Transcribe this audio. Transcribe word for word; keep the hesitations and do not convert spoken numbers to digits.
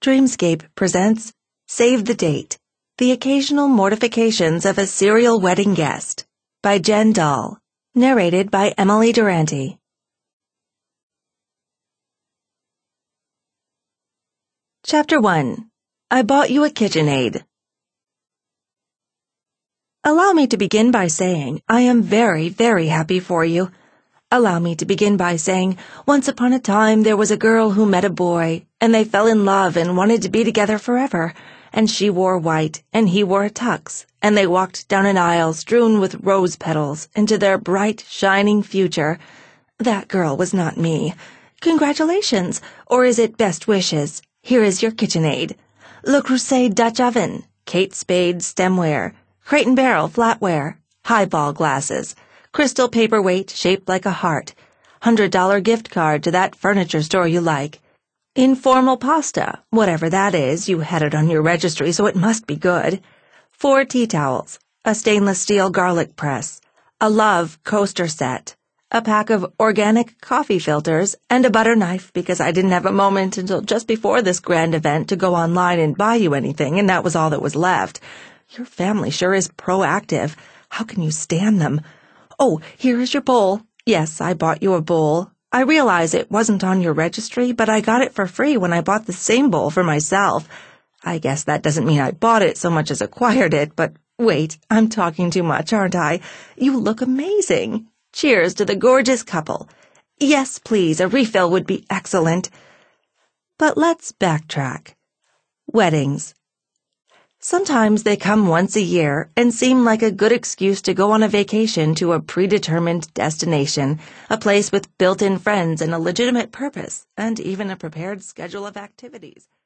Dreamscape presents Save the Date, The Occasional Mortifications of a Serial Wedding Guest by Jen Dahl, narrated by Emily Durante. Chapter one. I Bought You a KitchenAid. Allow me to begin by saying I am very, very happy for you. Allow me to begin by saying once upon a time there was a girl who met a boy, and they fell in love and wanted to be together forever, and she wore white and he wore a tux, and they walked down an aisle strewn with rose petals into their bright, shining future. That girl was not me. Congratulations, or is it best wishes? Here is your KitchenAid. Le Creuset Dutch Oven, Kate Spade Stemware, Crate and Barrel Flatware, Highball Glasses, Crystal Paperweight shaped like a heart, hundred dollar gift card to that furniture store you like, Informal Pasta, whatever that is, you had it on your registry so it must be good, four tea towels, a stainless steel garlic press, a Love coaster set, a pack of organic coffee filters, and a butter knife because I didn't have a moment until just before this grand event to go online and buy you anything, and that was all that was left. Your family sure is proactive. How can you stand them? Oh, here is your bowl. Yes, I bought you a bowl. I realize it wasn't on your registry, but I got it for free when I bought the same bowl for myself. I guess that doesn't mean I bought it so much as acquired it, but wait, I'm talking too much, aren't I? You look amazing. Cheers to the gorgeous couple. Yes, please, a refill would be excellent. But let's backtrack. Weddings. Sometimes they come once a year and seem like a good excuse to go on a vacation to a predetermined destination, a place with built-in friends and a legitimate purpose, and even a prepared schedule of activities.